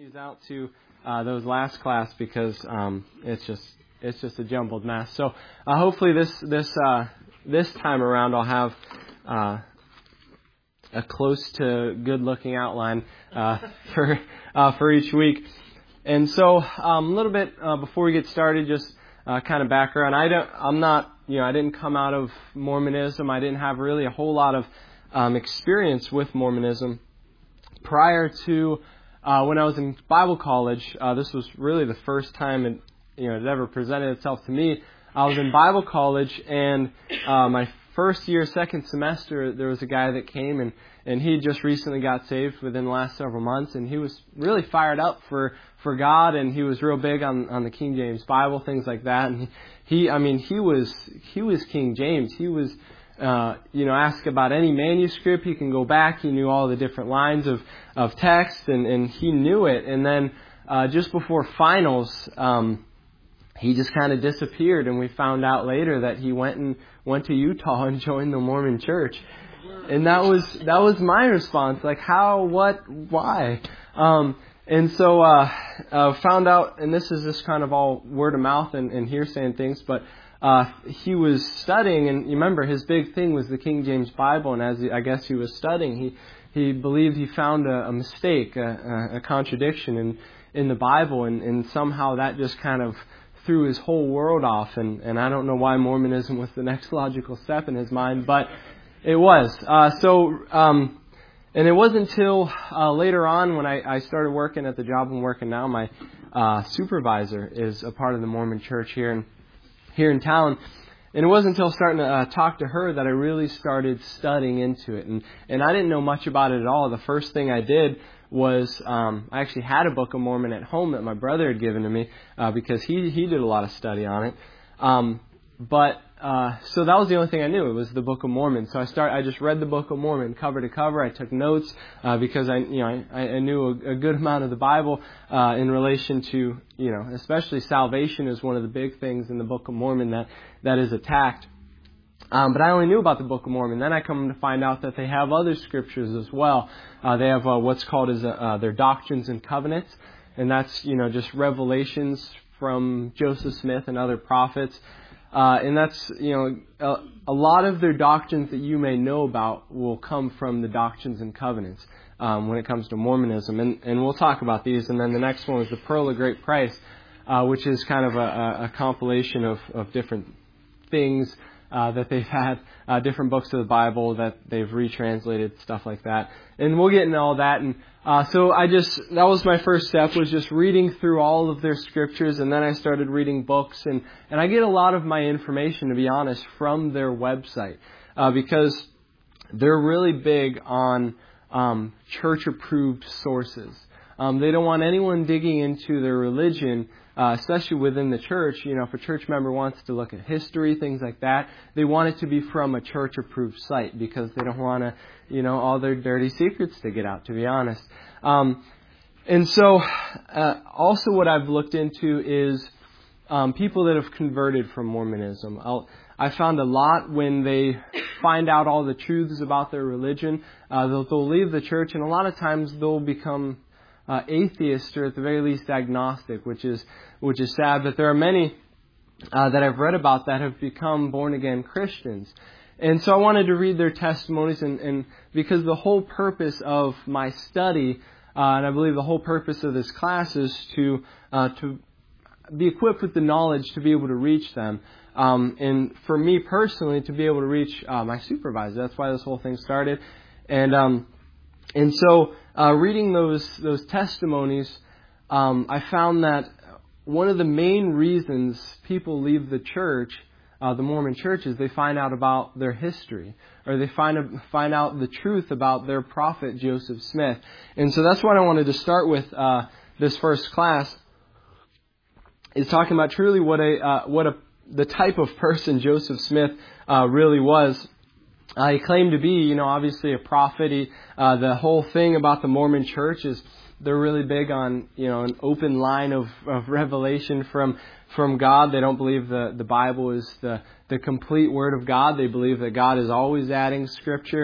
these out to those last class because it's just a jumbled mess. So hopefully this time around I'll have a close to good looking outline for each week. And so a little bit before we get started, just kind of background. I didn't come out of Mormonism. I didn't have really a whole lot of experience with Mormonism prior to when I was in Bible college. This was really the first time it ever presented itself to me. I was in Bible college, and my first year, second semester, there was a guy that came, and he just recently got saved within the last several months, and he was really fired up for God, and he was real big on the King James Bible, things like that. And he was King James. He was ask about any manuscript. He can go back. He knew all the different lines of text, and he knew it. And then just before finals, he just kind of disappeared, and we found out later that he went to Utah and joined the Mormon Church. And that was my response, like how, what, why? And so found out, and this is just kind of all word of mouth and hearsay and things, but he was studying, and you remember his big thing was the King James Bible, and as I guess he was studying, he believed he found a mistake, a contradiction in the Bible, and somehow that just kind of threw his whole world off, and I don't know why Mormonism was the next logical step in his mind, but it was. And it wasn't until later on when I started working at the job I'm working now, my supervisor is a part of the Mormon Church here in town. And it wasn't until starting to talk to her that I really started studying into it. And I didn't know much about it at all. The first thing I did was I actually had a Book of Mormon at home that my brother had given to me because he did a lot of study on it. So that was the only thing I knew. It was the Book of Mormon. So I just read the Book of Mormon cover to cover. I took notes because I knew a good amount of the Bible in relation to, especially salvation is one of the big things in the Book of Mormon that is attacked. But I only knew about the Book of Mormon. Then I come to find out that they have other scriptures as well. They have what's called as their Doctrines and Covenants, and that's just revelations from Joseph Smith and other prophets. And that's, a lot of their doctrines that you may know about will come from the Doctrines and Covenants when it comes to Mormonism. And we'll talk about these. And then the next one was the Pearl of Great Price, which is kind of a compilation of different things that they've had, different books of the Bible that they've retranslated, stuff like that. And we'll get into all that. And so that was my first step, was just reading through all of their scriptures, and then I started reading books. And I get a lot of my information, to be honest, from their website, because they're really big on church-approved sources. They don't want anyone digging into their religion, especially within the church. If a church member wants to look at history, things like that, they want it to be from a church-approved site because they don't want to, all their dirty secrets to get out, to be honest. And so also what I've looked into is people that have converted from Mormonism. I found a lot when they find out all the truths about their religion, they'll leave the church, and a lot of times they'll become atheist, or at the very least agnostic, which is sad. But there are many that I've read about that have become born again Christians, and so I wanted to read their testimonies, and because the whole purpose of my study, and I believe the whole purpose of this class, is to be equipped with the knowledge to be able to reach them, and for me personally to be able to reach my supervisor. That's why this whole thing started, and so reading those testimonies, I found that one of the main reasons people leave the church, the Mormon church, is they find out about their history, or they find out the truth about their prophet Joseph Smith. And so that's what I wanted to start with this first class, is talking about truly what the type of person Joseph Smith really was. He claimed to be, obviously a prophet. The whole thing about the Mormon church is they're really big on, an open line of revelation from God. They don't believe the Bible is the complete Word of God. They believe that God is always adding Scripture.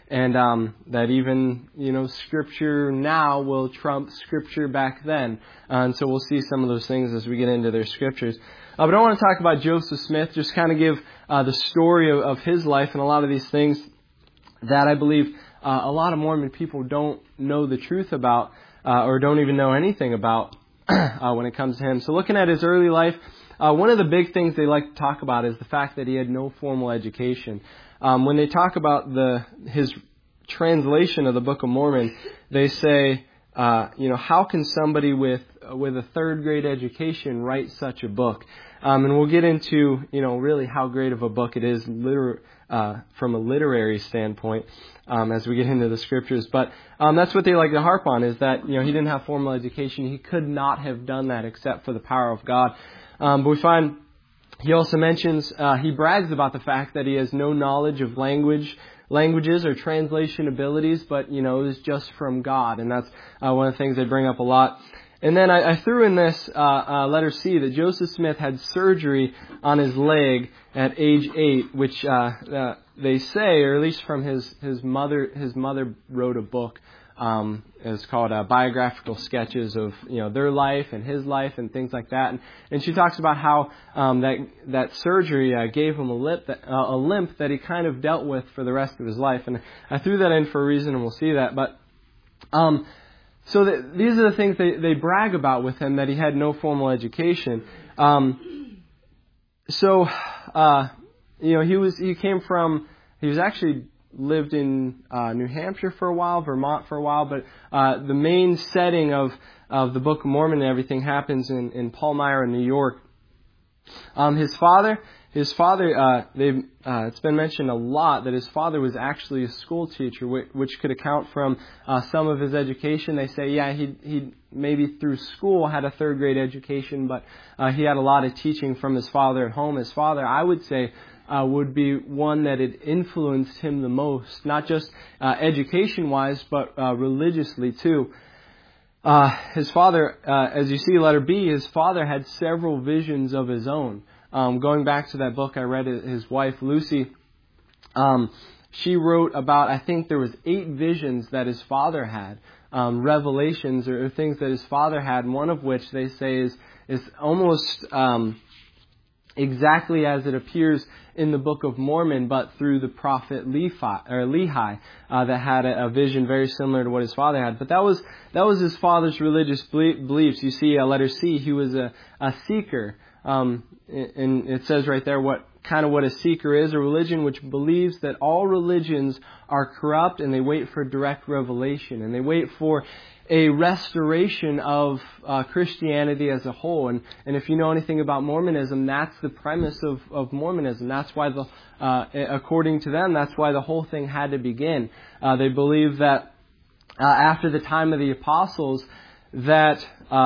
and that even, Scripture now will trump Scripture back then. And so we'll see some of those things as we get into their Scriptures. But I want to talk about Joseph Smith, just kind of give the story of his life and a lot of these things that I believe a lot of Mormon people don't know the truth about or don't even know anything about when it comes to him. So looking at his early life, one of the big things they like to talk about is the fact that he had no formal education. When they talk about his translation of the Book of Mormon, they say, how can somebody with a third grade education write such a book? And we'll get into, really how great of a book it is from a literary standpoint as we get into the Scriptures. But that's what they like to harp on, is that, he didn't have formal education. He could not have done that except for the power of God. But we find he also mentions, he brags about the fact that he has no knowledge of languages or translation abilities, but, it was just from God. And that's one of the things they bring up a lot. And then I threw in this letter C that Joseph Smith had surgery on his leg at age 8, which they say, or at least from his mother wrote a book. It's called Biographical Sketches of their life and his life and things like that. And she talks about how that surgery gave him a limp that he kind of dealt with for the rest of his life. And I threw that in for a reason, and we'll see that. But so these are the things they brag about with him, that he had no formal education. He was actually lived in New Hampshire for a while, Vermont for a while, but the main setting of the Book of Mormon and everything happens in Palmyra, New York. His father, it's been mentioned a lot that his father was actually a school teacher, which could account from some of his education. They say, he maybe through school had a third grade education, but he had a lot of teaching from his father at home. His father, I would say, would be one that had influenced him the most, not just education-wise, but religiously too. His father, as you see, letter B, his father had several visions of his own. Going back to that book I read, his wife Lucy, she wrote about, I think there was 8 visions that his father had, revelations or things that his father had, and one of which they say is almost exactly as it appears in the Book of Mormon, but through the prophet Lehi, that had a vision very similar to what his father had. But that was his father's religious beliefs. You see, letter C, he was a seeker. And it says right there what a seeker is: a religion which believes that all religions are corrupt, and they wait for direct revelation, and they wait for a restoration of Christianity as a whole. And if you know anything about Mormonism, that's the premise of Mormonism. That's why according to them, that's why the whole thing had to begin. They believe that after the time of the apostles, that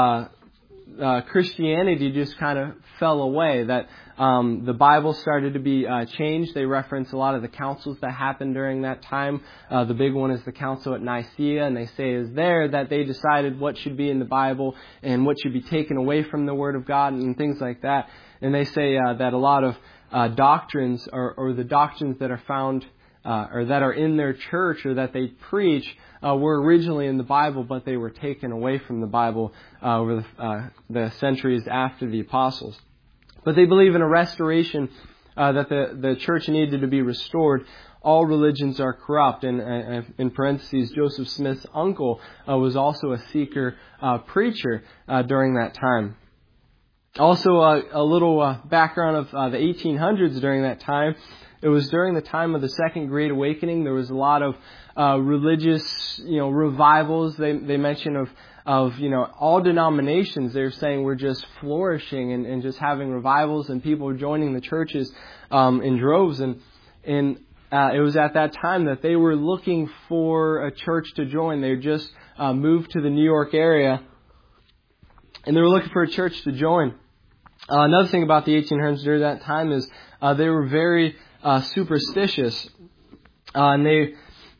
Christianity just kind of fell away, that the Bible started to be changed. They reference a lot of the councils that happened during that time. The big one is the Council at Nicaea, and they say is there that they decided what should be in the Bible and what should be taken away from the Word of God and things like that. And they say that a lot of doctrines or the doctrines that are found or that are in their church or that they preach were originally in the Bible, but they were taken away from the Bible over the centuries after the apostles. But they believe in a restoration, that the church needed to be restored. All religions are corrupt. And in parentheses, Joseph Smith's uncle was also a seeker preacher during that time. Also, a little background of the 1800s during that time. It was during the time of the Second Great Awakening. There was a lot of religious, revivals. They mention of all denominations. They're saying we're just flourishing and just having revivals, and people were joining the churches in droves. And it was at that time that they were looking for a church to join. They just moved to the New York area, and they were looking for a church to join. Another thing about the 1800s during that time is they were very superstitious, and they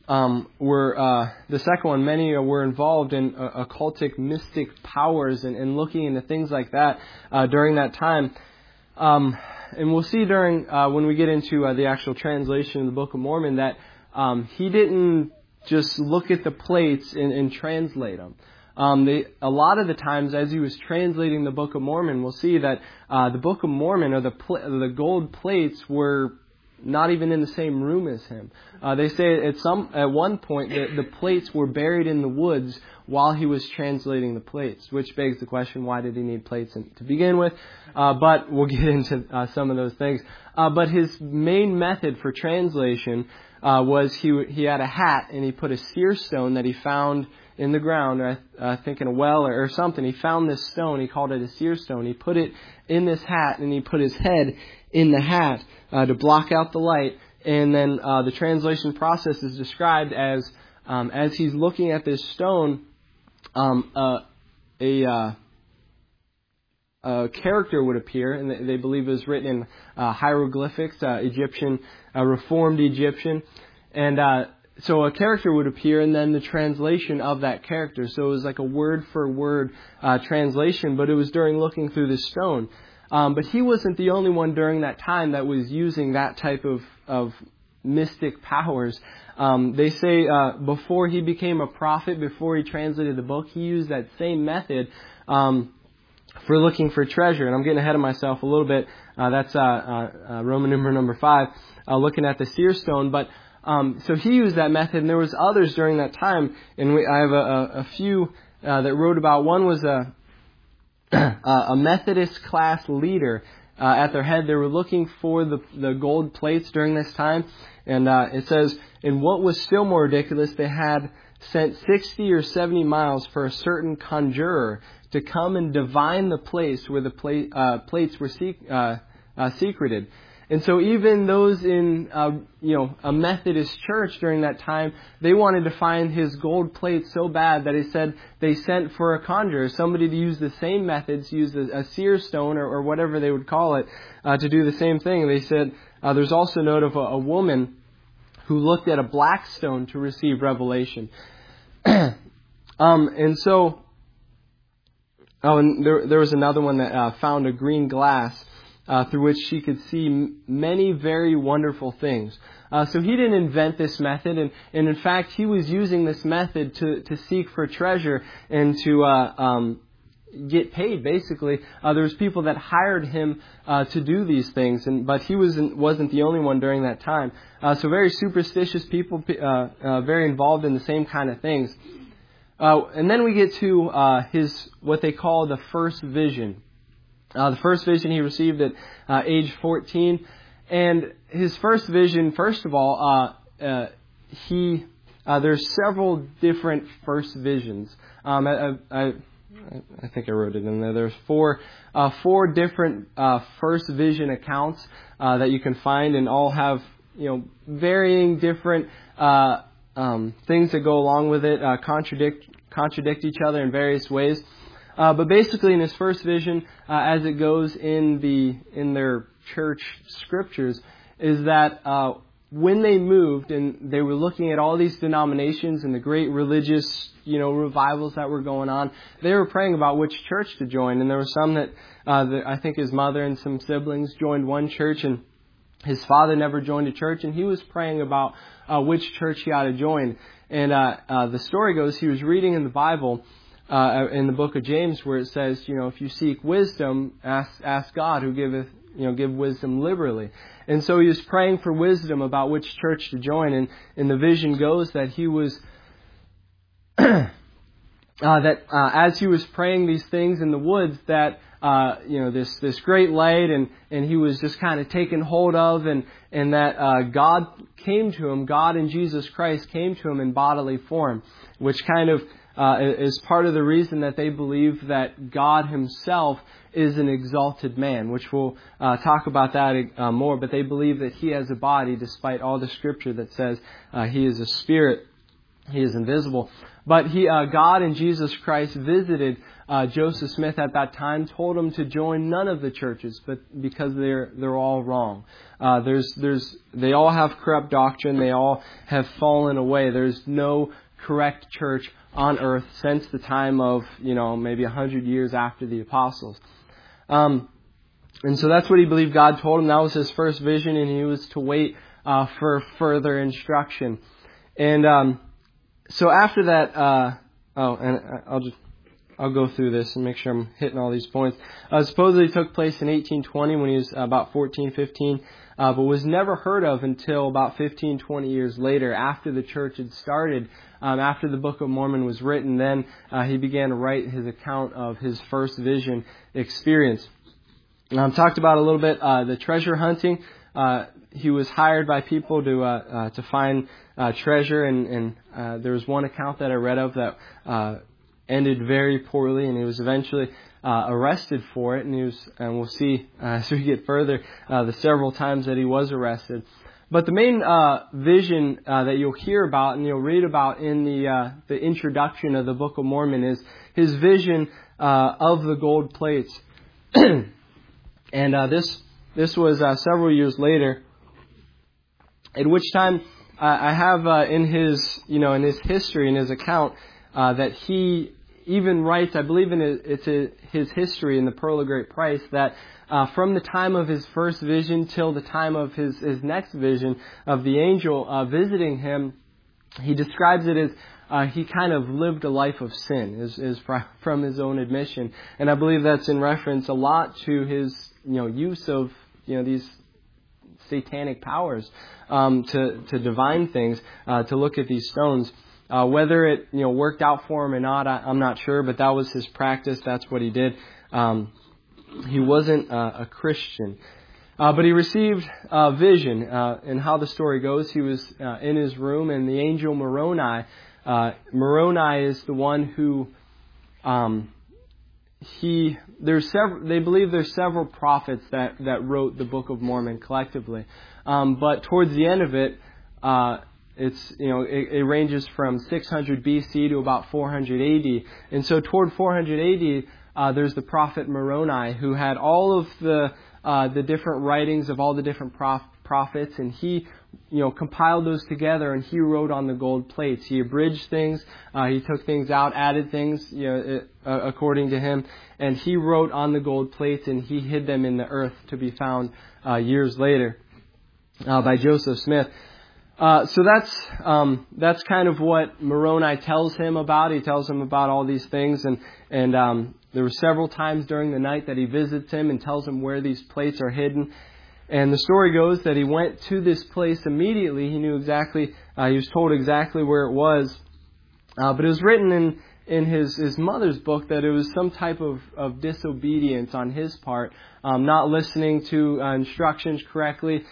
were the second one. Many were involved in occultic, mystic powers and looking into things like that during that time. And we'll see during when we get into the actual translation of the Book of Mormon that he didn't just look at the plates and translate them. A lot of the times, as he was translating the Book of Mormon, we'll see that the Book of Mormon, or the gold plates, were not even in the same room as him. They say at one point that the plates were buried in the woods while he was translating the plates, which begs the question, why did he need plates to begin with? But we'll get into some of those things. But his main method for translation was he had a hat, and he put a seer stone that he found in the ground, or I think in a well or something. He found this stone. He called it a seer stone. He put it in this hat, and he put his head in the hat to block out the light. And then the translation process is described as he's looking at this stone, a character would appear, and they believe it was written in hieroglyphics, Egyptian, Reformed Egyptian, and so a character would appear, and then the translation of that character. So it was like a word-for-word translation, but it was during looking through the stone. But he wasn't the only one during that time that was using that type of mystic powers. They say before he became a prophet, before he translated the book, he used that same method for looking for treasure. And I'm getting ahead of myself a little bit. That's Roman numeral number 5, looking at the seer stone. But so he used that method, and there was others during that time. And I have a few that wrote about. One was a Methodist class leader. At their head, they were looking for the gold plates during this time. And it says, and what was still more ridiculous, they had sent 60 or 70 miles for a certain conjurer to come and divine the place where the plates were secreted. And so even those in a Methodist church during that time, they wanted to find his gold plate so bad that they sent for a conjurer, somebody to use the same methods, use a seer stone or whatever they would call it, to do the same thing. They said there's also note of a woman who looked at a black stone to receive revelation. And so, and there was another one that found a green glass through which she could see many very wonderful things. So he didn't invent this method, and in fact, he was using this method to seek for treasure and to get paid, basically. There was people that hired him to do these things, but he wasn't the only one during that time. So very superstitious people, very involved in the same kind of things. And then we get to what they call the first vision. The first vision he received at age 14. And his first vision, first of all, there's several different first visions. I think I wrote it in there. There's four different first vision accounts that you can find, and all have varying different things that go along with it, contradict each other in various ways. But basically, in his first vision, as it goes in their church scriptures, is that when they moved and they were looking at all these denominations and the great religious, revivals that were going on, they were praying about which church to join. And there were some that I think his mother and some siblings joined one church, and his father never joined a church, and he was praying about which church he ought to join. And the story goes, he was reading in the Bible, in the book of James, where it says, if you seek wisdom, ask God, who giveth, give wisdom liberally. And so he was praying for wisdom about which church to join. And the vision goes that he was, as he was praying these things in the woods, that, this great light, and he was just kind of taken hold of, and that God came to him, God and Jesus Christ came to him in bodily form, which kind of is part of the reason that they believe that God himself is an exalted man, which we'll talk about that more. But they believe that he has a body, despite all the scripture that says he is a spirit, he is invisible. But God and Jesus Christ visited Joseph Smith at that time, told him to join none of the churches, but because they're all wrong. They all have corrupt doctrine. They all have fallen away. There's no correct church on earth since the time of, maybe 100 years after the apostles. And so that's what he believed God told him. That was his first vision, and he was to wait for further instruction. And so after that, I'll go through this and make sure I'm hitting all these points. Supposedly took place in 1820 when he was about 14, 15, but was never heard of until about 15, 20 years later, after the church had started. After the Book of Mormon was written, then he began to write his account of his first vision experience. Talked about a little bit the treasure hunting. He was hired by people to find treasure, and there was one account that I read of that ended very poorly, and he was eventually arrested for it. And we'll see as we get further the several times that he was arrested. But the main vision that you'll hear about and you'll read about in the introduction of the Book of Mormon is his vision of the gold plates. And this was several years later, at which time I have in his history, in his account, that he even writes, I believe it's his history in the Pearl of Great Price, that from the time of his first vision till the time of his next vision of the angel visiting him, he describes it as he kind of lived a life of sin, is from his own admission. And I believe that's in reference a lot to his use of these satanic powers to divine things, to look at these stones. Whether it worked out for him or not, I'm not sure, but that was his practice. That's what he did. He wasn't a Christian. But he received a vision. And how the story goes, he was in his room, and the angel Moroni, Moroni is the one who, they believe there's several prophets that wrote the Book of Mormon collectively. But towards the end of it, it ranges from 600 BC to about 400 AD. And so toward 400 AD, there's the prophet Moroni, who had all of the different writings of all the different prophets, and he compiled those together, and he wrote on the gold plates. He abridged things, he took things out, added things, according to him, and he wrote on the gold plates, and he hid them in the earth to be found years later by Joseph Smith. So that's kind of what Moroni tells him about. He tells him about all these things, and there were several times during the night that he visits him and tells him where these plates are hidden. And the story goes that he went to this place immediately. He knew exactly, he was told exactly where it was. But it was written in his mother's book that it was some type of disobedience on his part, not listening to instructions correctly,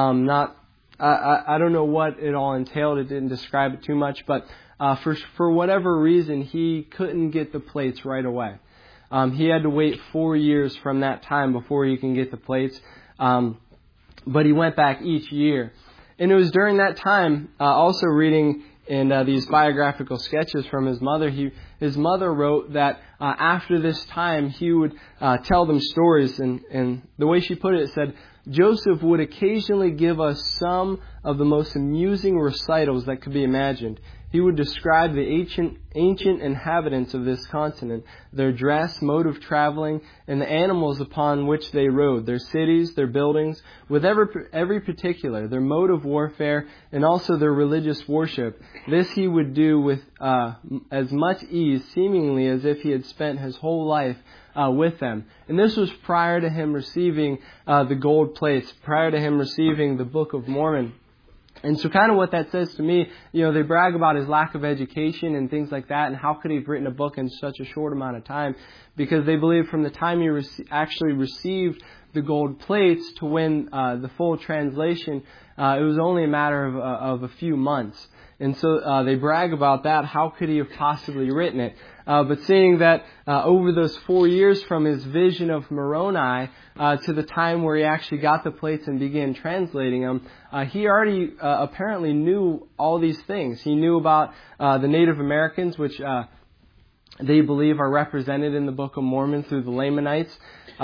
I don't know what it all entailed. It didn't describe it too much, but for whatever reason, he couldn't get the plates right away. He had to wait 4 years from that time before he can get the plates. But he went back each year. And it was during that time, also reading in these biographical sketches from his mother, his mother wrote that after this time, he would tell them stories. And the way she put it said, Joseph would occasionally give us some of the most amusing recitals that could be imagined. He would describe the ancient inhabitants of this continent, their dress, mode of traveling, and the animals upon which they rode, their cities, their buildings, with every particular, their mode of warfare, and also their religious worship. This he would do with as much ease, seemingly as if he had spent his whole life with them. And this was prior to him receiving the gold plates, prior to him receiving the Book of Mormon. And so kind of what that says to me, they brag about his lack of education and things like that, and how could he have written a book in such a short amount of time? Because they believe from the time he actually received the gold plates to when the full translation, it was only a matter of a few months. And so they brag about that. How could he have possibly written it? But seeing that over those 4 years from his vision of Moroni to the time where he actually got the plates and began translating them, he already apparently knew all these things. He knew about the Native Americans, which they believe are represented in the Book of Mormon through the Lamanites.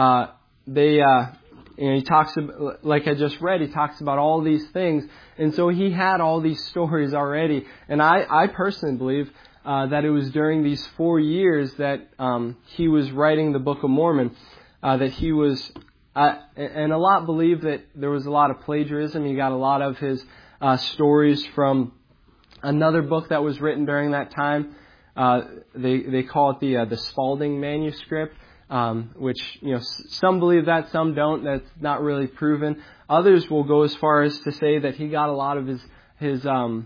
He talks about, like I just read, he talks about all these things. And so he had all these stories already. And I personally believe that it was during these 4 years that he was writing the Book of Mormon, that he was and a lot believe that there was a lot of plagiarism. He got a lot of his stories from another book that was written during that time. They call it the Spalding manuscript, which some believe that, some don't. That's not really proven. Others will go as far as to say that he got a lot of his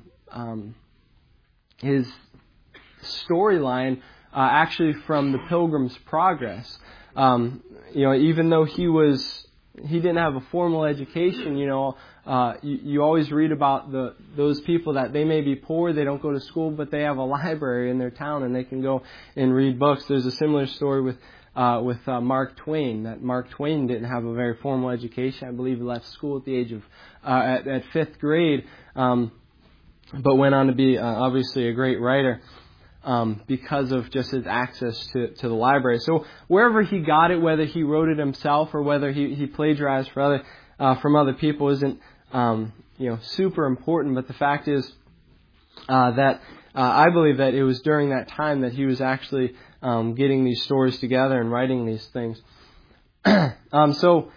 storyline actually from the Pilgrim's Progress. Even though he didn't have a formal education, you always read about those people that they may be poor, they don't go to school, but they have a library in their town and they can go and read books. There's a similar story with Mark Twain, that Mark Twain didn't have a very formal education. I believe he left school at the age of at 5th grade, but went on to be obviously a great writer. Because of just his access to the library. So wherever he got it, whether he wrote it himself or whether he plagiarized from other people, isn't super important. But the fact is that I believe that it was during that time that he was actually getting these stories together and writing these things. So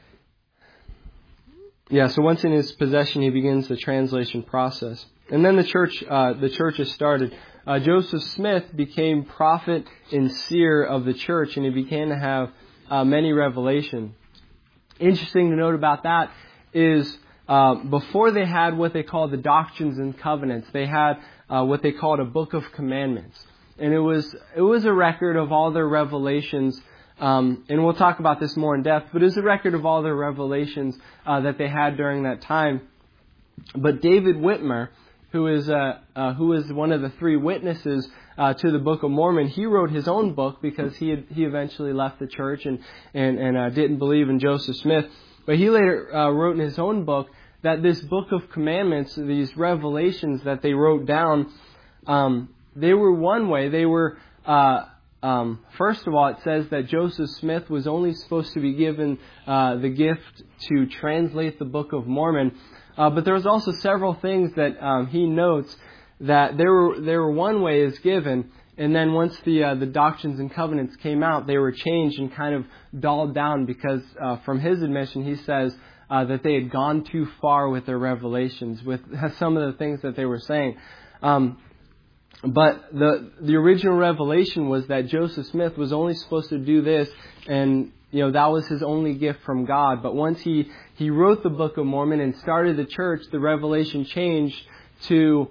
once in his possession, he begins the translation process, and then the church is started. Joseph Smith became prophet and seer of the church, and he began to have many revelations. Interesting to note about that is before they had what they called the Doctrines and Covenants, they had what they called a Book of Commandments, and it was a record of all their revelations. And we'll talk about this more in depth, but it was a record of all their revelations that they had during that time. But David Whitmer, who is one of the 3 witnesses to the Book of Mormon, he wrote his own book because he eventually left the church and didn't believe in Joseph Smith. But he later wrote in his own book that this Book of Commandments, these revelations that they wrote down, they were one way. They were first of all, it says that Joseph Smith was only supposed to be given the gift to translate the Book of Mormon. But there was also several things that he notes that there were one way is given, and then once the Doctrines and Covenants came out, they were changed and kind of dulled down because from his admission, he says that they had gone too far with their revelations, with some of the things that they were saying. But the original revelation was that Joseph Smith was only supposed to do this, and that was his only gift from God. But once he wrote the Book of Mormon and started the church, the revelation changed to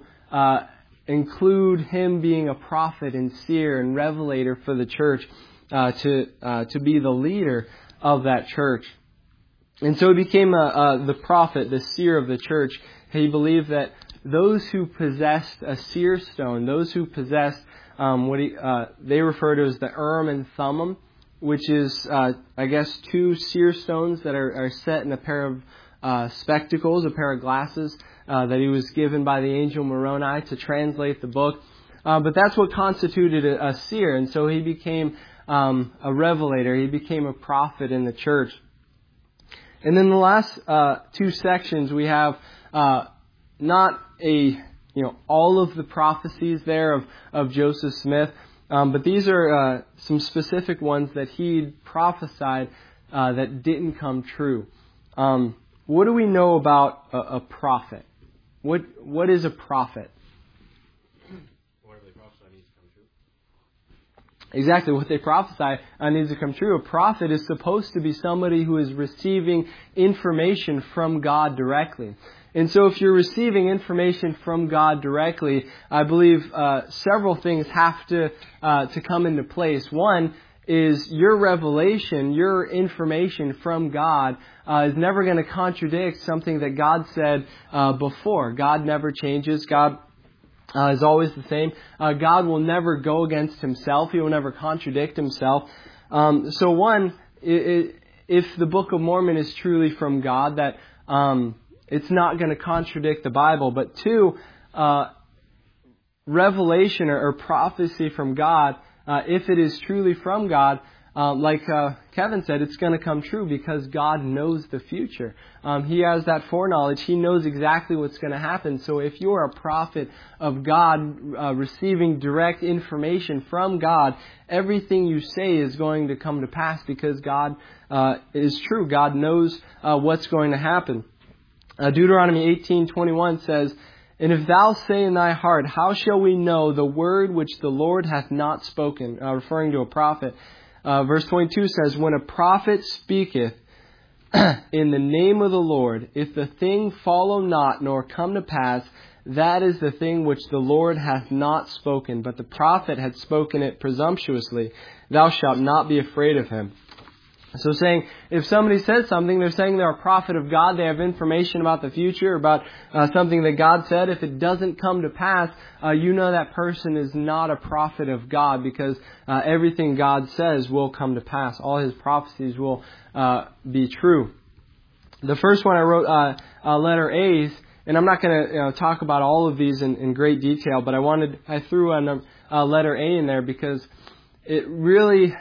include him being a prophet and seer and revelator for the church, to be the leader of that church. And so he became the prophet, the seer of the church. He believed that those who possessed a seer stone, those who possessed they refer to as the Urim and Thummim, which is, 2 seer stones that are set in a pair of spectacles, a pair of glasses, that he was given by the angel Moroni to translate the book. But that's what constituted a seer, and so he became a revelator. He became a prophet in the church. And then the last 2 sections, we have not all of the prophecies there of Joseph Smith, but these are some specific ones that he prophesied that didn't come true. What do we know about a prophet? What is a prophet? Whatever they prophesy needs to come true. Exactly, what they prophesy needs to come true. A prophet is supposed to be somebody who is receiving information from God directly. And so if you're receiving information from God directly, I believe several things have to come into place. One is your revelation, your information from God is never going to contradict something that God said before. God never changes. God is always the same. God will never go against himself. He will never contradict himself. So one, if the Book of Mormon is truly from God, that it's not going to contradict the Bible. But 2, revelation or prophecy from God, if it is truly from God, like Kevin said, it's going to come true because God knows the future. He has that foreknowledge. He knows exactly what's going to happen. So if you're a prophet of God, receiving direct information from God, everything you say is going to come to pass because God is true. God knows what's going to happen. Deuteronomy 18:21 says, "And if thou say in thy heart, how shall we know the word which the Lord hath not spoken?" Referring to a prophet. Verse 22 says, "When a prophet speaketh in the name of the Lord, if the thing follow not nor come to pass, that is the thing which the Lord hath not spoken, but the prophet hath spoken it presumptuously. Thou shalt not be afraid of him." So saying, if somebody says something, they're saying they're a prophet of God, they have information about the future, about something that God said. If it doesn't come to pass, you know that person is not a prophet of God because everything God says will come to pass. All His prophecies will be true. The first one I wrote, letter A's, and I'm not going to talk about all of these in great detail, but I threw a letter A in there because it really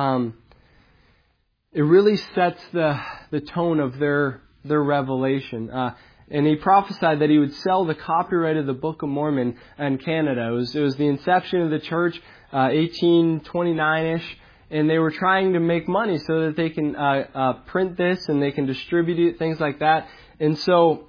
sets the tone of their revelation. And he prophesied that he would sell the copyright of the Book of Mormon in Canada. It was the inception of the church, 1829-ish, and they were trying to make money so that they can print this and they can distribute it, things like that. And so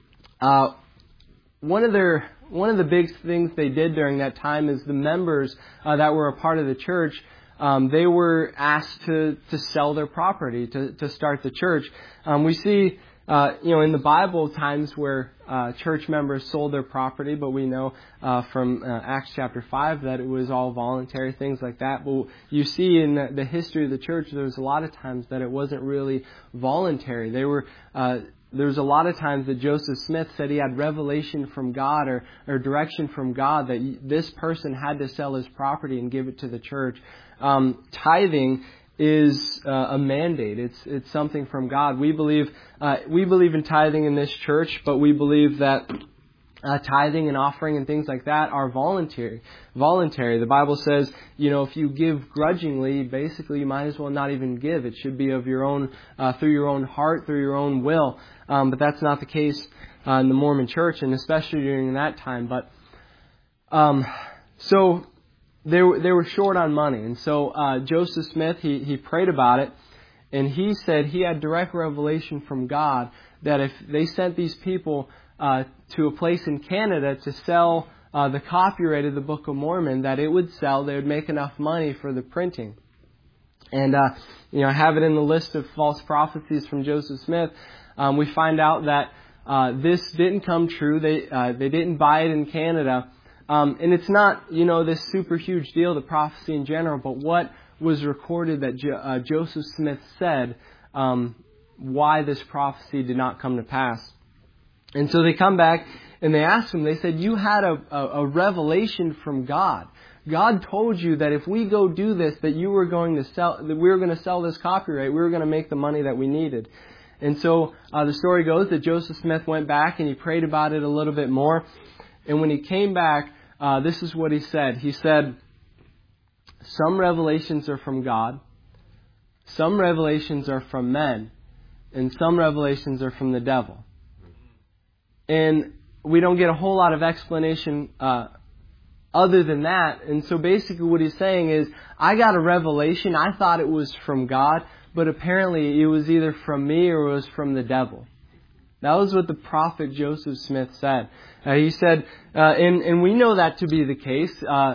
one of the big things they did during that time is the members that were a part of the church, they were asked to sell their property to start the church. We see, in the Bible times where church members sold their property, but we know from Acts chapter 5 that it was all voluntary, things like that. But you see in the history of the church, there was a lot of times that it wasn't really voluntary. There's a lot of times that Joseph Smith said he had revelation from God or direction from God that this person had to sell his property and give it to the church. Tithing is a mandate. It's something from God. We believe in tithing in this church, but we believe that tithing and offering and things like that are voluntary. The Bible says, if you give grudgingly, basically you might as well not even give. It should be of your own, through your own heart, through your own will. But that's not the case in the Mormon church, and especially during that time. But so they were short on money, and so Joseph Smith he prayed about it, and he said he had direct revelation from God that if they sent these people to a place in Canada to sell the copyright of the Book of Mormon, that it would sell. They would make enough money for the printing. And I have it in the list of false prophecies from Joseph Smith. We find out that this didn't come true. They didn't buy it in Canada. And it's not, this super huge deal, the prophecy in general, but what was recorded that Joseph Smith said, why this prophecy did not come to pass. And so they come back and they ask him, they said, you had a revelation from God. God told you that if we go do this, that you were going to sell, that we were going to sell this copyright. We were going to make the money that we needed. And so the story goes that Joseph Smith went back and he prayed about it a little bit more. And when he came back, this is what he said. He said, some revelations are from God, some revelations are from men, and some revelations are from the devil. And we don't get a whole lot of explanation other than that. And so basically what he's saying is, I got a revelation. I thought it was from God, but apparently it was either from me or it was from the devil. That was what the prophet Joseph Smith said. He said, and we know that to be the case.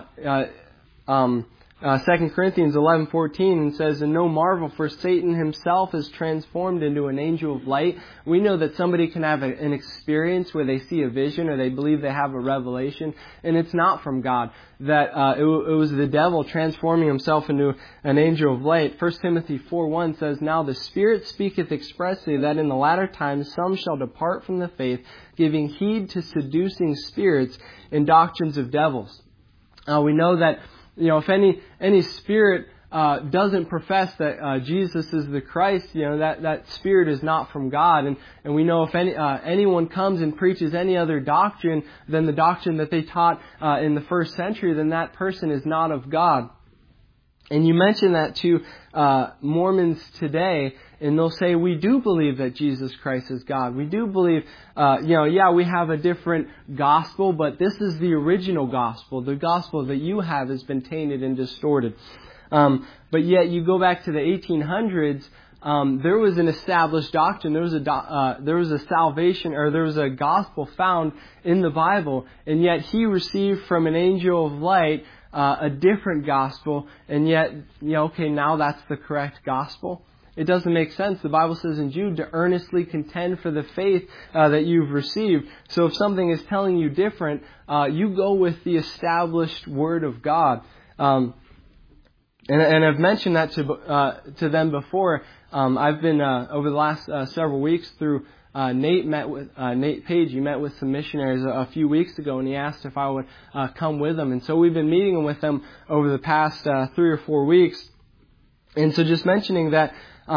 2 Corinthians 11:14 says, and no marvel, for Satan himself is transformed into an angel of light. We know that somebody can have an experience where they see a vision or they believe they have a revelation, and it's not from God. That it was the devil transforming himself into an angel of light. 1 Timothy 4:1 says, now the Spirit speaketh expressly that in the latter times some shall depart from the faith, giving heed to seducing spirits and doctrines of devils. We know that if any spirit doesn't profess that Jesus is the Christ, that spirit is not from God. And we know if anyone comes and preaches any other doctrine than the doctrine that they taught in the first century, then that person is not of God. And you mention that to Mormons today, and they'll say, we do believe that Jesus Christ is God. We do believe, we have a different gospel, but this is the original gospel. The gospel that you have has been tainted and distorted. But yet you go back to the 1800s, there was an established doctrine. There was a salvation, or there was a gospel found in the Bible, and yet he received from an angel of light a different gospel, and yet, now that's the correct gospel. It doesn't make sense. The Bible says in Jude to earnestly contend for the faith that you've received. So if something is telling you different, you go with the established Word of God. And I've mentioned that to them before. I've been over the last several weeks through Nate Page. He met with some missionaries a few weeks ago, and he asked if I would come with him. And so we've been meeting with them over the past 3 or 4 weeks. And so just mentioning that,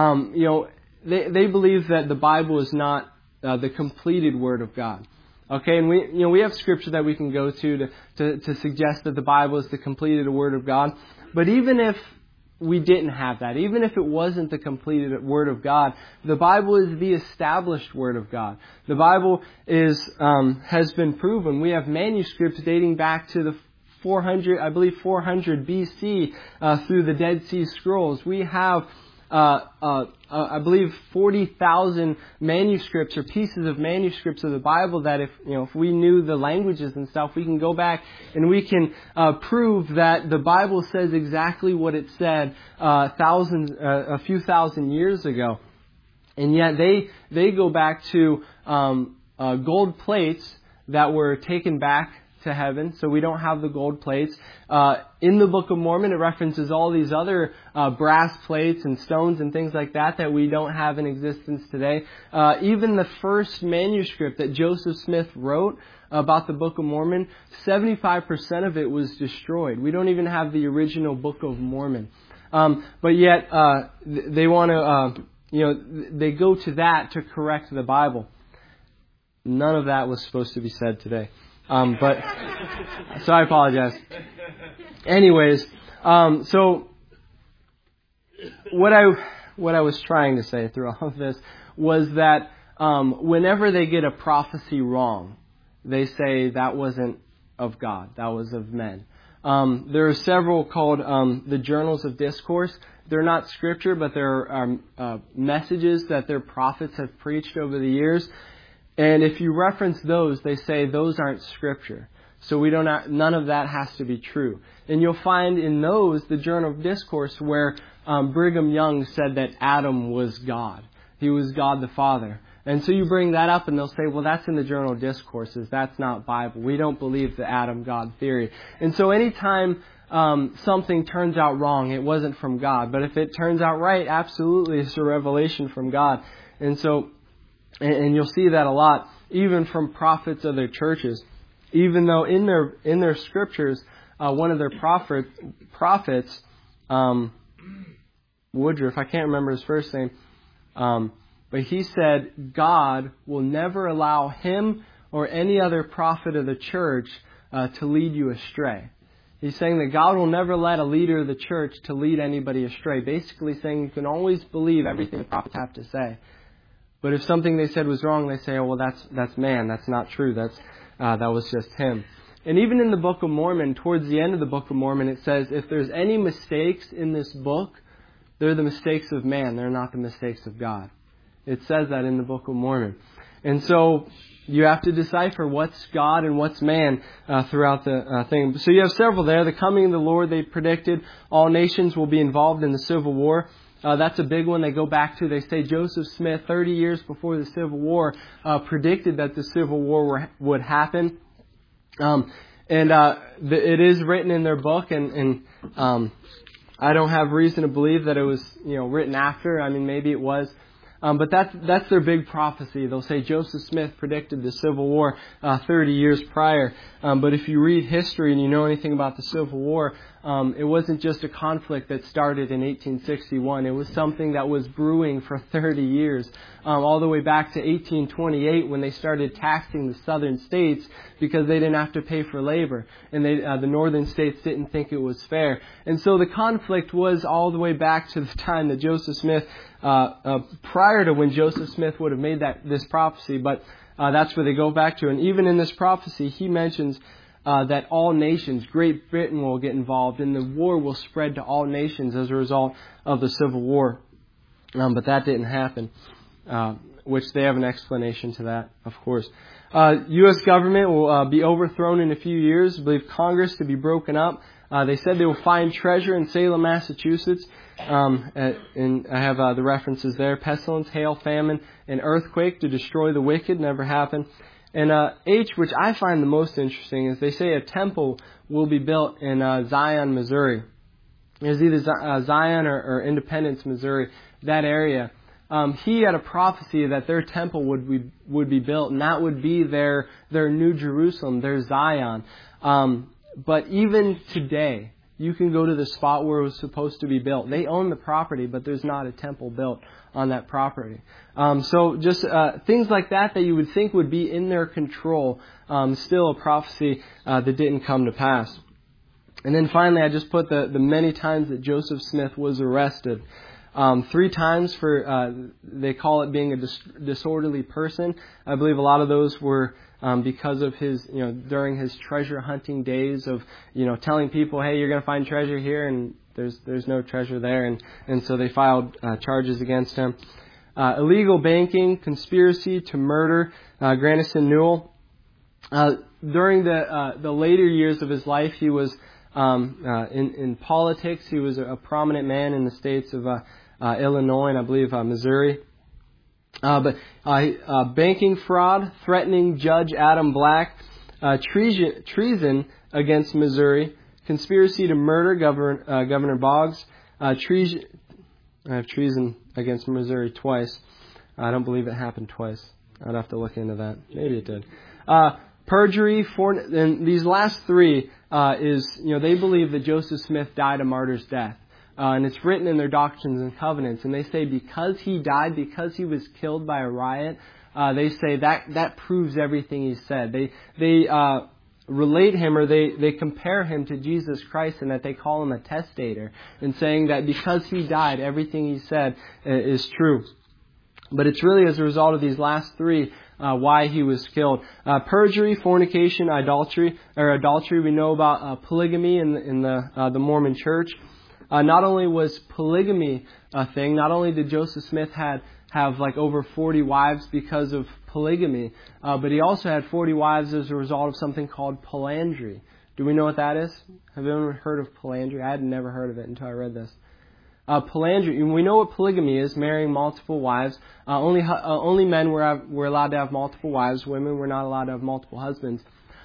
they believe that the Bible is not the completed Word of God. Okay, and we have scripture that we can go to suggest that the Bible is the completed Word of God. But even if we didn't have that, even if it wasn't the completed Word of God, the Bible is the established Word of God. The Bible has been proven. We have manuscripts dating back to the 400 BC through the Dead Sea Scrolls. We have I believe 40,000 manuscripts or pieces of manuscripts of the Bible that if we knew the languages and stuff, we can go back and we can prove that the Bible says exactly what it said a few thousand years ago. And yet they go back to gold plates that were taken back to heaven, so we don't have the gold plates. In the Book of Mormon, it references all these other brass plates and stones and things like that we don't have in existence today. Even the first manuscript that Joseph Smith wrote about the Book of Mormon, 75% of it was destroyed. We don't even have the original Book of Mormon. But yet, they want to, they go to that to correct the Bible. None of that was supposed to be said today. So I apologize. Anyways, so what I was trying to say through all of this was that whenever they get a prophecy wrong, they say that wasn't of God, that was of men. There are several called the Journals of Discourse. They're not scripture, but they're messages that their prophets have preached over the years. And if you reference those, they say those aren't scripture. So none of that has to be true. And you'll find in those the Journal of Discourse where Brigham Young said that Adam was God. He was God the Father. And so you bring that up and they'll say, well, that's in the Journal of Discourses. That's not Bible. We don't believe the Adam-God theory. And so anytime something turns out wrong, it wasn't from God. But if it turns out right, absolutely it's a revelation from God. And so... And you'll see that a lot, even from prophets of their churches. Even though in their scriptures, one of their prophets, Woodruff, I can't remember his first name, but he said God will never allow him or any other prophet of the church to lead you astray. He's saying that God will never let a leader of the church to lead anybody astray. Basically saying you can always believe everything the prophets have to say. But if something they said was wrong, they say, oh, well, that's man. That's not true. That was just him. And even in the Book of Mormon, towards the end of the Book of Mormon, it says, if there's any mistakes in this book, they're the mistakes of man. They're not the mistakes of God. It says that in the Book of Mormon. And so you have to decipher what's God and what's man throughout the thing. So you have several there. The coming of the Lord, they predicted all nations will be involved in the Civil War. That's a big one they go back to. They say Joseph Smith, 30 years before the Civil War, predicted that the Civil War would happen. It is written in their book, and I don't have reason to believe that it was written after. I mean, maybe it was. But that's their big prophecy. They'll say Joseph Smith predicted the Civil War 30 years prior. But if you read history and you know anything about the Civil War, It wasn't just a conflict that started in 1861. It was something that was brewing for 30 years, all the way back to 1828 when they started taxing the southern states because they didn't have to pay for labor, and the northern states didn't think it was fair. And so the conflict was all the way back to the time that Joseph Smith, prior to when Joseph Smith would have made this prophecy, but that's where they go back to. And even in this prophecy, he mentions that all nations, Great Britain will get involved, and the war will spread to all nations as a result of the Civil War. But that didn't happen, which they have an explanation to that, of course. U.S. government will be overthrown in a few years. I believe Congress to be broken up. They said they will find treasure in Salem, Massachusetts. And I have the references there. Pestilence, hail, famine, and earthquake to destroy the wicked never happened. And H, which I find the most interesting, is they say a temple will be built in Zion, Missouri. It was either Zion or Independence, Missouri, that area. He had a prophecy that their temple would be built, and that would be their New Jerusalem, their Zion. But even today, you can go to the spot where it was supposed to be built. They own the property, but there's not a temple built on that property. So just things like that you would think would be in their control, still a prophecy that didn't come to pass. And then finally, I just put the many times that Joseph Smith was arrested. 3 times for, they call it being a disorderly person. I believe a lot of those were because of his, during his treasure hunting days of, telling people, hey, you're going to find treasure here, and there's no treasure there. And so they filed charges against him. Illegal banking, conspiracy to murder, Grandison Newell. During the later years of his life, he was in politics. He was a prominent man in the states of Illinois and I believe Missouri. But banking fraud, threatening Judge Adam Black, treason against Missouri, conspiracy to murder Governor Boggs, treason. I have treason against Missouri twice. I don't believe it happened twice. I'd have to look into that. Maybe it did. Perjury, and these last 3 is, they believe that Joseph Smith died a martyr's death. And it's written in their Doctrines and Covenants. And they say because he died, because he was killed by a riot, they say that proves everything he said. They relate him, or they compare him to Jesus Christ, and that they call him a testator, and saying that because he died, everything he said is true. But it's really as a result of these last 3 why he was killed. Perjury, fornication, adultery. We know about polygamy in the Mormon Church. Not only was polygamy a thing, not only did Joseph Smith have like over 40 wives because of polygamy, but he also had 40 wives as a result of something called polyandry. Do we know what that is? Have you ever heard of polyandry? I had never heard of it until I read this. Polyandry, we know what polygamy is, marrying multiple wives. Only men were allowed to have multiple wives. Women were not allowed to have multiple husbands.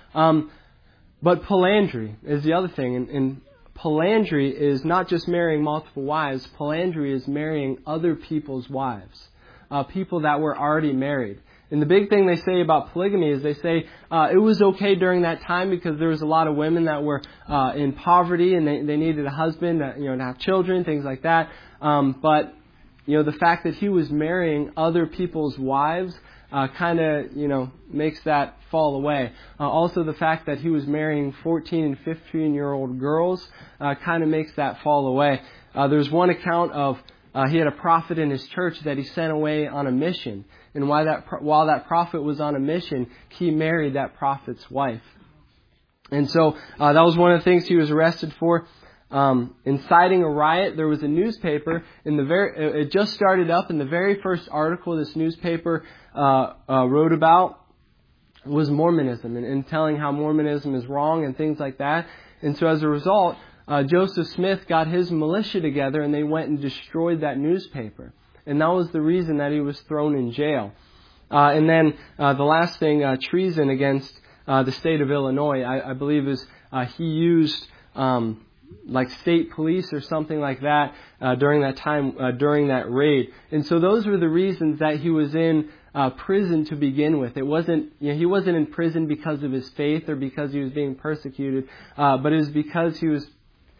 But polyandry is the other thing. And polyandry is not just marrying multiple wives. Polyandry is marrying other people's wives, people that were already married. And the big thing they say about polygamy is they say it was okay during that time because there was a lot of women that were in poverty and they needed a husband, to have children, things like that. But the fact that he was marrying other people's wives kind of makes that fall away. Also, the fact that he was marrying 14 and 15-year-old girls kind of makes that fall away. There's one account of he had a prophet in his church that he sent away on a mission. And while that prophet was on a mission, he married that prophet's wife. And so that was one of the things he was arrested for. Inciting a riot, there was a newspaper. It just started up, and the very first article this newspaper wrote about was Mormonism and telling how Mormonism is wrong and things like that. And so as a result, Joseph Smith got his militia together and they went and destroyed that newspaper. And that was the reason that he was thrown in jail. And then the last thing, treason against the state of Illinois, I believe is he used like state police or something like that during that time, during that raid. And so those were the reasons that he was in prison to begin with. It wasn't, he wasn't in prison because of his faith or because he was being persecuted, but it was because he was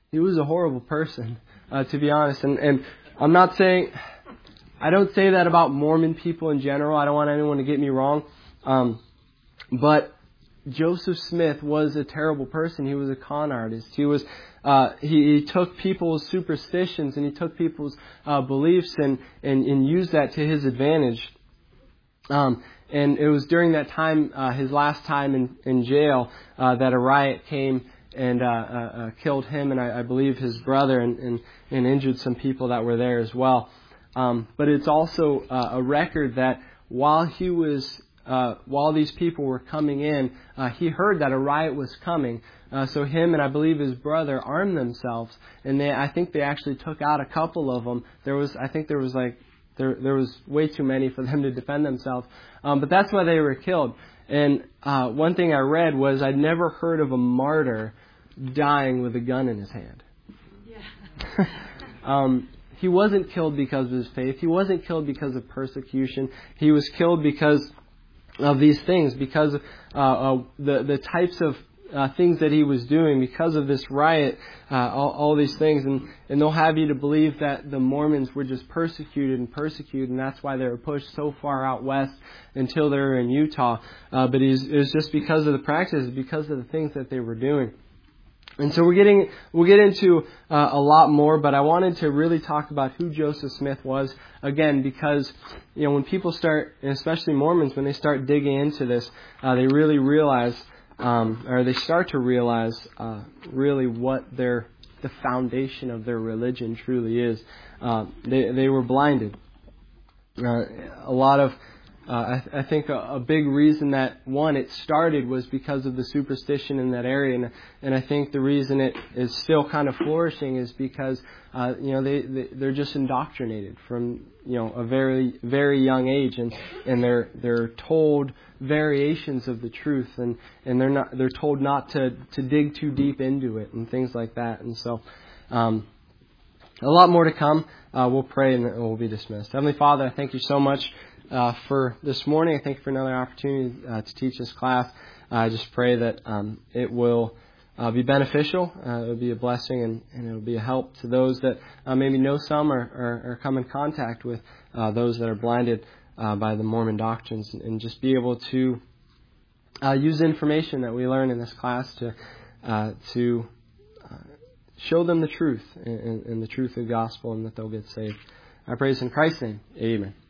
he was a horrible person, to be honest. And I'm not saying, I don't say that about Mormon people in general. I don't want anyone to get me wrong. But Joseph Smith was a terrible person. He was a con artist. He was, he took people's superstitions and he took people's beliefs and used that to his advantage. And it was during that time, his last time in jail, that a riot came and killed him and I believe his brother and injured some people that were there as well. But it's also a record that while he was while these people were coming in, he heard that a riot was coming. So him and I believe his brother armed themselves, and I think they actually took out a couple of them. There was way too many for them to defend themselves. But that's why they were killed. And one thing I read was I'd never heard of a martyr dying with a gun in his hand. Yeah. He wasn't killed because of his faith. He wasn't killed because of persecution. He was killed because of these things, because of the types of things that he was doing, because of this riot, all these things. And they'll have you to believe that the Mormons were just persecuted, and that's why they were pushed so far out west until they were in Utah. But it was just because of the practices, because of the things that they were doing. And so we'll get into a lot more, but I wanted to really talk about who Joseph Smith was, again, because, when people start, and especially Mormons, when they start digging into this, they really realize, or they start to realize, really what the foundation of their religion truly is. They were blinded. A lot of, I think a big reason that, one, it started was because of the superstition in that area. And I think the reason it is still kind of flourishing is because, they're just indoctrinated from, a very, very young age. And they're told variations of the truth. And they're told not to dig too deep into it and things like that. And so, a lot more to come. We'll pray and we'll be dismissed. Heavenly Father, I thank you so much for this morning. I thank you for another opportunity to teach this class. I just pray that it will be beneficial, it will be a blessing, and it will be a help to those that maybe know some or come in contact with those that are blinded by the Mormon doctrines, and just be able to use the information that we learn in this class to show them the truth and the truth of the gospel, and that they'll get saved. I praise in Christ's name. Amen.